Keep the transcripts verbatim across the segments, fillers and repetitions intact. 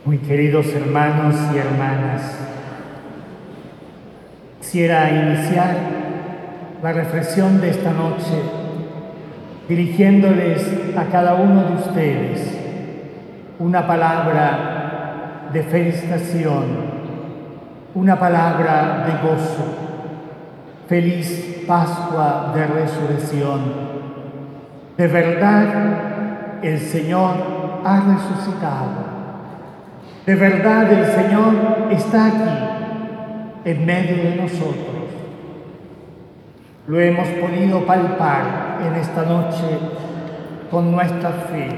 Muy queridos hermanos y hermanas, quisiera iniciar la reflexión de esta noche dirigiéndoles a cada uno de ustedes una palabra de felicitación, una palabra de gozo. Feliz Pascua de Resurrección. De verdad, el Señor ha resucitado. De verdad, el Señor está aquí, en medio de nosotros. Lo hemos podido palpar en esta noche con nuestra fe,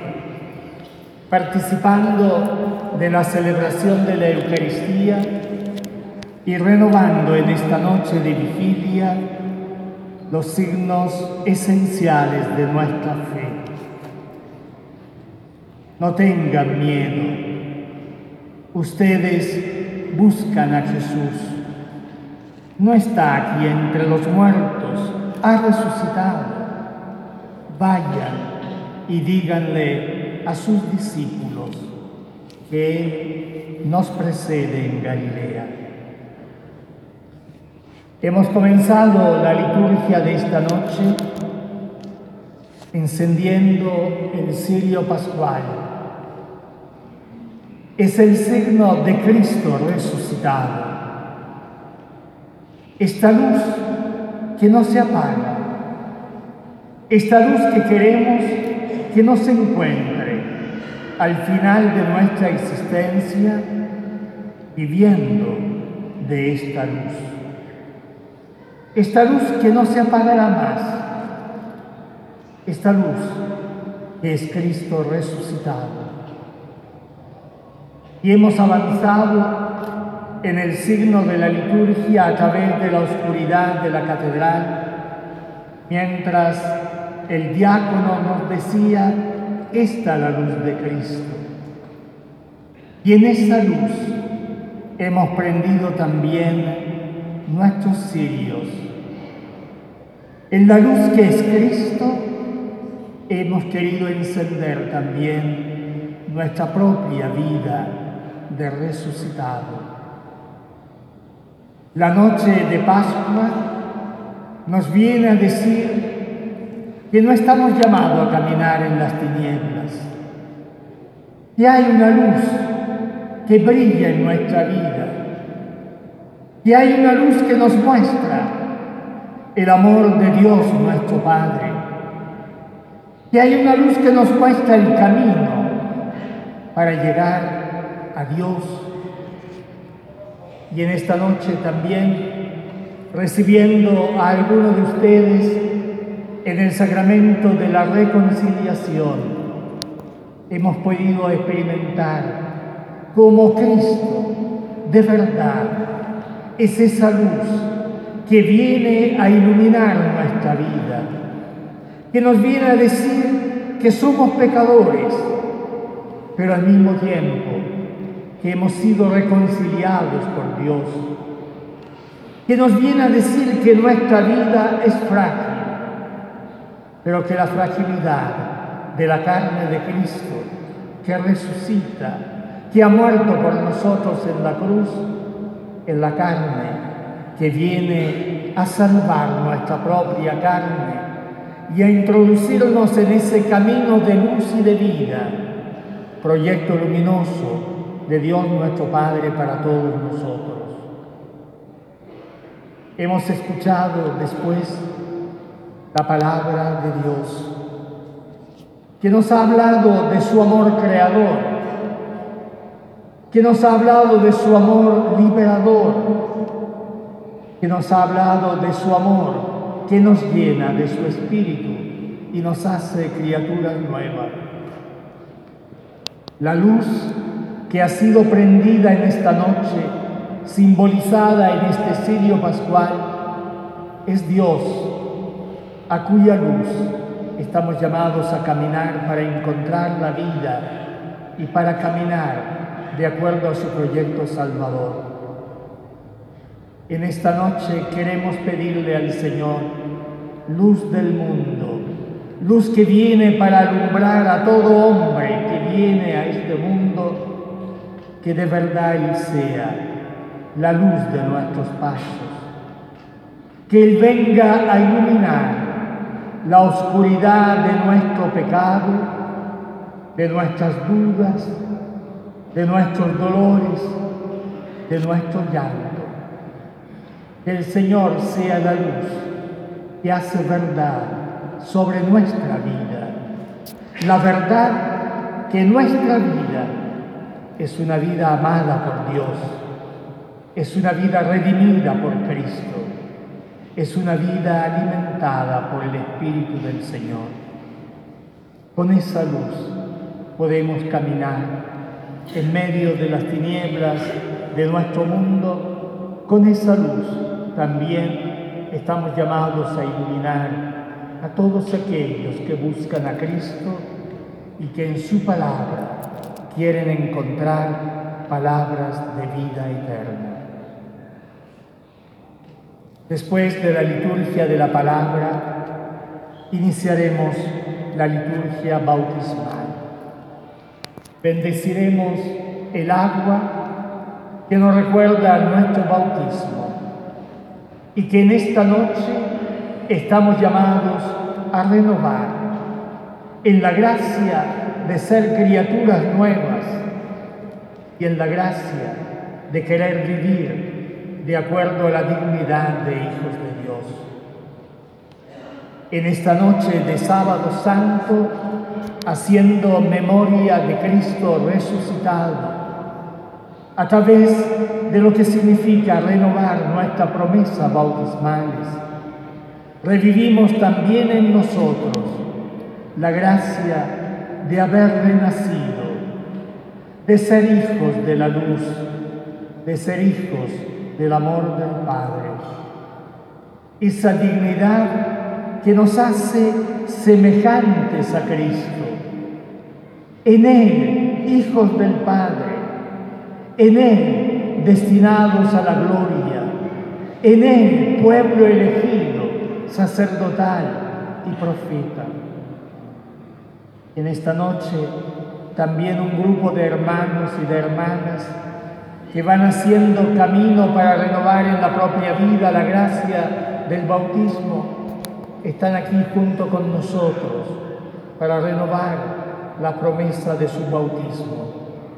participando de la celebración de la Eucaristía y renovando en esta noche de vigilia los signos esenciales de nuestra fe. No tengan miedo. Ustedes buscan a Jesús. No está aquí entre los muertos, ha resucitado. Vayan y díganle a sus discípulos que Él nos precede en Galilea. Hemos comenzado la liturgia de esta noche encendiendo el cirio pascual. Es el signo de Cristo resucitado. Esta luz que no se apaga, esta luz que queremos que no se encuentre al final de nuestra existencia viviendo de esta luz. Esta luz que no se apagará más, esta luz que es Cristo resucitado. Y hemos avanzado en el signo de la liturgia a través de la oscuridad de la catedral, mientras el diácono nos decía, esta es la luz de Cristo. Y en esa luz hemos prendido también nuestros cirios. En la luz que es Cristo, hemos querido encender también nuestra propia vida de resucitado. La noche de Pascua nos viene a decir que no estamos llamados a caminar en las tinieblas, que hay una luz que brilla en nuestra vida, que hay una luz que nos muestra el amor de Dios nuestro Padre, que hay una luz que nos muestra el camino para llegar a Dios. Y en esta noche también, recibiendo a algunos de ustedes en el sacramento de la reconciliación, hemos podido experimentar cómo Cristo, de verdad, es esa luz que viene a iluminar nuestra vida, que nos viene a decir que somos pecadores, pero al mismo tiempo que hemos sido reconciliados por Dios, que nos viene a decir que nuestra vida es frágil, pero que la fragilidad de la carne de Cristo, que resucita, que ha muerto por nosotros en la cruz, es la carne que viene a salvar nuestra propia carne y a introducirnos en ese camino de luz y de vida, proyecto luminoso de Dios nuestro Padre para todos nosotros. Hemos escuchado después la palabra de Dios, que nos ha hablado de su amor creador, que nos ha hablado de su amor liberador, que nos ha hablado de su amor que nos llena de su espíritu y nos hace criaturas nuevas. La luz que ha sido prendida en esta noche, simbolizada en este cirio pascual, es Dios, a cuya luz estamos llamados a caminar para encontrar la vida y para caminar de acuerdo a su proyecto salvador. En esta noche queremos pedirle al Señor luz del mundo, luz que viene para alumbrar a todo hombre que viene a este mundo, que de verdad Él sea la luz de nuestros pasos, que Él venga a iluminar la oscuridad de nuestro pecado, de nuestras dudas, de nuestros dolores, de nuestro llanto. Que el Señor sea la luz que hace verdad sobre nuestra vida. La verdad que nuestra vida es una vida amada por Dios, es una vida redimida por Cristo, es una vida alimentada por el Espíritu del Señor. Con esa luz podemos caminar en medio de las tinieblas de nuestro mundo. Con esa luz también estamos llamados a iluminar a todos aquellos que buscan a Cristo y que en su palabra quieren encontrar palabras de vida eterna. Después de la liturgia de la palabra, iniciaremos la liturgia bautismal. Bendeciremos el agua que nos recuerda a nuestro bautismo y que en esta noche estamos llamados a renovar en la gracia de ser criaturas nuevas y en la gracia de querer vivir de acuerdo a la dignidad de hijos de Dios. En esta noche de Sábado Santo, haciendo memoria de Cristo resucitado, a través de lo que significa renovar nuestra promesa bautismales, revivimos también en nosotros la gracia de haber renacido, de ser hijos de la luz, de ser hijos del amor del Padre. Esa dignidad que nos hace semejantes a Cristo. En Él, hijos del Padre. En Él, destinados a la gloria. En Él, pueblo elegido, sacerdotal y profeta. En esta noche, también un grupo de hermanos y de hermanas que van haciendo camino para renovar en la propia vida la gracia del bautismo, están aquí junto con nosotros para renovar la promesa de su bautismo.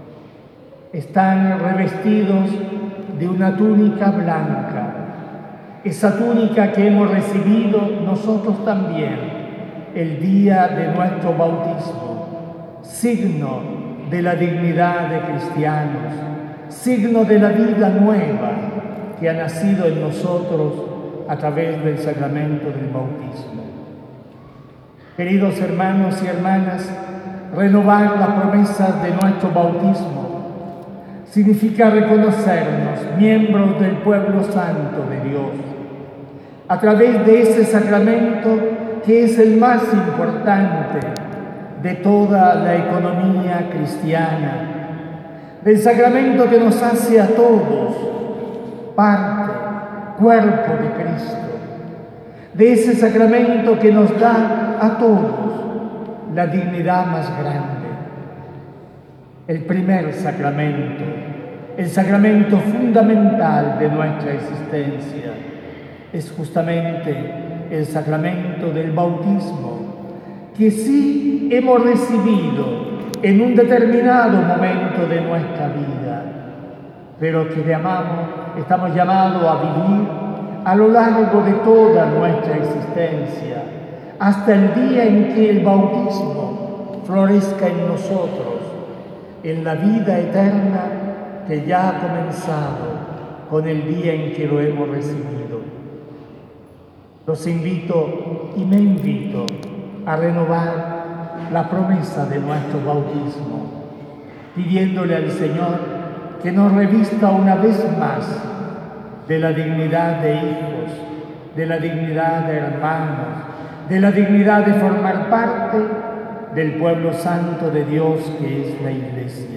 Están revestidos de una túnica blanca, esa túnica que hemos recibido nosotros también el día de nuestro bautismo, signo de la dignidad de cristianos, signo de la vida nueva que ha nacido en nosotros a través del sacramento del bautismo. Queridos hermanos y hermanas, renovar las promesas de nuestro bautismo significa reconocernos miembros del pueblo santo de Dios a través de ese sacramento que es el más importante de toda la economía cristiana, del sacramento que nos hace a todos parte, cuerpo de Cristo, de ese sacramento que nos da a todos la dignidad más grande. El primer sacramento, el sacramento fundamental de nuestra existencia, es justamente el sacramento del bautismo, que sí hemos recibido en un determinado momento de nuestra vida, pero que llamamos, estamos llamados a vivir a lo largo de toda nuestra existencia, hasta el día en que el bautismo florezca en nosotros, en la vida eterna que ya ha comenzado con el día en que lo hemos recibido. Los invito y me invito a renovar la promesa de nuestro bautismo, pidiéndole al Señor que nos revista una vez más de la dignidad de hijos, de la dignidad de hermanos, de la dignidad de formar parte del pueblo santo de Dios que es la Iglesia.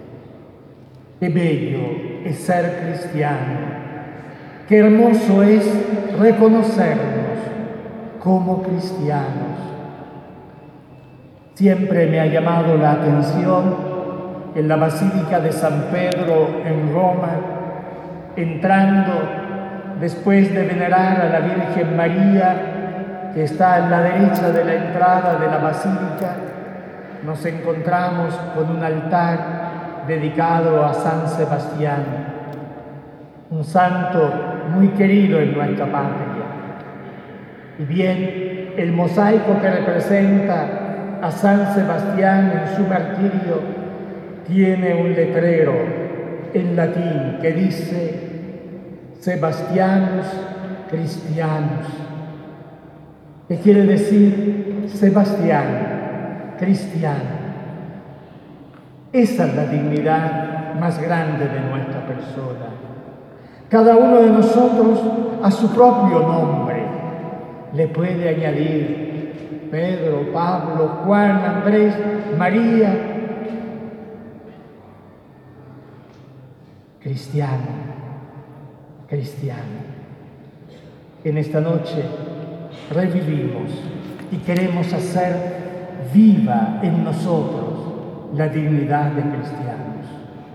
Qué bello es ser cristiano, qué hermoso es reconocernos como cristianos. Siempre me ha llamado la atención en la Basílica de San Pedro en Roma, entrando después de venerar a la Virgen María, que está a la derecha de la entrada de la Basílica, nos encontramos con un altar dedicado a San Sebastián, un santo muy querido en nuestra patria. Y bien, el mosaico que representa a San Sebastián en su martirio tiene un letrero en latín que dice Sebastianus Christianus, que quiere decir Sebastián cristiano. Esa es la dignidad más grande de nuestra persona. Cada uno de nosotros a su propio nombre le puede añadir Pedro, Pablo, Juan, Andrés, María. Cristiano, cristiano. En esta noche revivimos y queremos hacer viva en nosotros la dignidad de cristianos.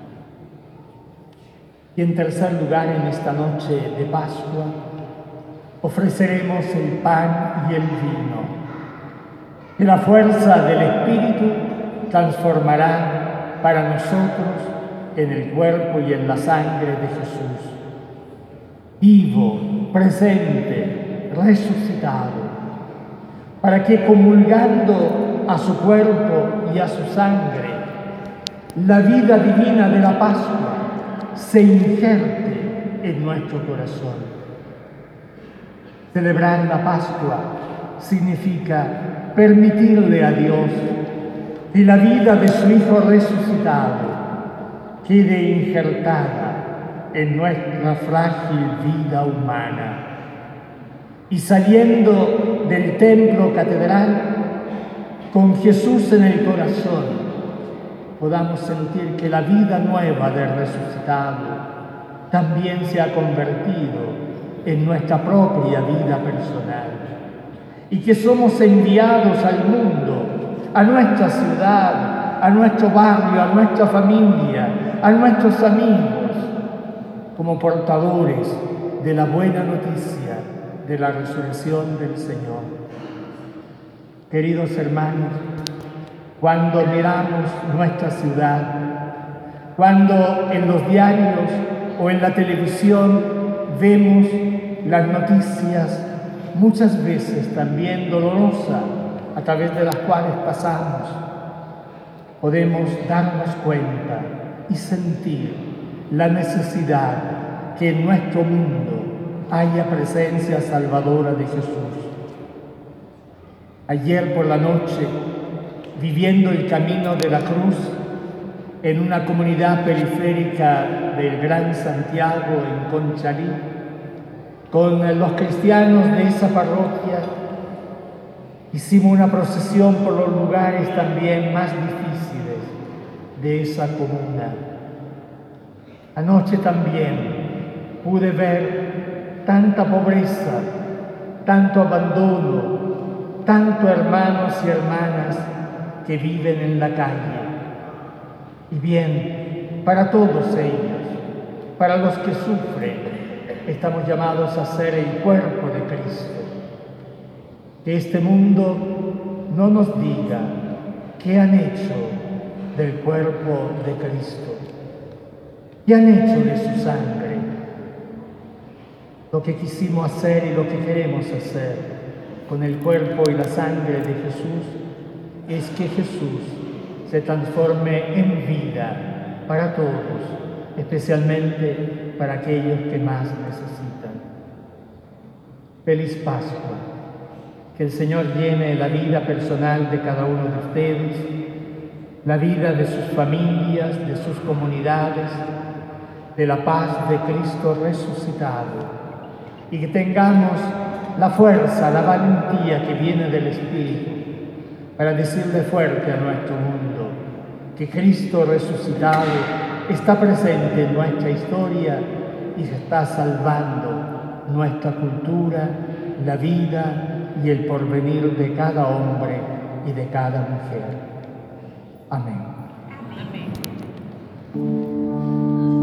Y en tercer lugar, en esta noche de Pascua, ofreceremos el pan y el vino, que la fuerza del Espíritu transformará para nosotros en el cuerpo y en la sangre de Jesús, vivo, presente, resucitado, para que comulgando a su cuerpo y a su sangre, la vida divina de la Pascua se injerte en nuestro corazón. Celebrar la Pascua significa permitirle a Dios que la vida de su Hijo resucitado quede injertada en nuestra frágil vida humana. Y saliendo del templo catedral, con Jesús en el corazón, podamos sentir que la vida nueva del resucitado también se ha convertido en nuestra propia vida personal. Y que somos enviados al mundo, a nuestra ciudad, a nuestro barrio, a nuestra familia, a nuestros amigos, como portadores de la buena noticia de la resurrección del Señor. Queridos hermanos, cuando miramos nuestra ciudad, cuando en los diarios o en la televisión vemos las noticias, muchas veces también dolorosas, a través de las cuales pasamos, podemos darnos cuenta y sentir la necesidad que en nuestro mundo haya presencia salvadora de Jesús. Ayer por la noche, viviendo el camino de la cruz en una comunidad periférica del Gran Santiago, en Conchalí, con los cristianos de esa parroquia, hicimos una procesión por los lugares también más difíciles de esa comuna. Anoche también pude ver tanta pobreza, tanto abandono, tanto hermanos y hermanas que viven en la calle. Y bien, para todos ellos, para los que sufren, estamos llamados a ser el cuerpo de Cristo. Que este mundo no nos diga qué han hecho del cuerpo de Cristo, qué han hecho de su sangre. Lo que quisimos hacer y lo que queremos hacer con el cuerpo y la sangre de Jesús es que Jesús se transforme en vida para todos, especialmente para aquellos que más necesitan. Feliz Pascua. Que el Señor llene la vida personal de cada uno de ustedes, la vida de sus familias, de sus comunidades, de la paz de Cristo resucitado, y que tengamos la fuerza, la valentía que viene del Espíritu para decirle fuerte a nuestro mundo que Cristo resucitado está presente en nuestra historia y se está salvando nuestra cultura, la vida y el porvenir de cada hombre y de cada mujer. Amén.